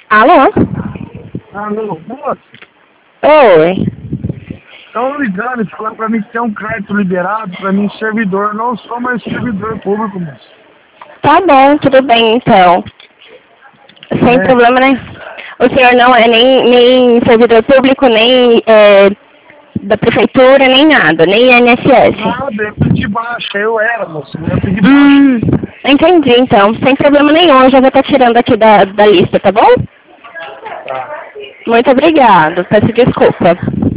Alô? Alô, moço? Oi. Estão ligando e falando pra mim que tem um crédito liberado pra mim servidor. Eu não sou mais servidor público, moço. Tá bom, tudo bem então. Sem É. problema, né? O senhor não é nem servidor público, nem da prefeitura, nem nada, nem INSS. Nada, eu pedi baixa, eu era, moço. Eu pedi baixa. Hum, entendi então. Sem problema nenhum, eu já vou estar tirando aqui da lista, tá bom? Tá. Muito obrigado, peço desculpa.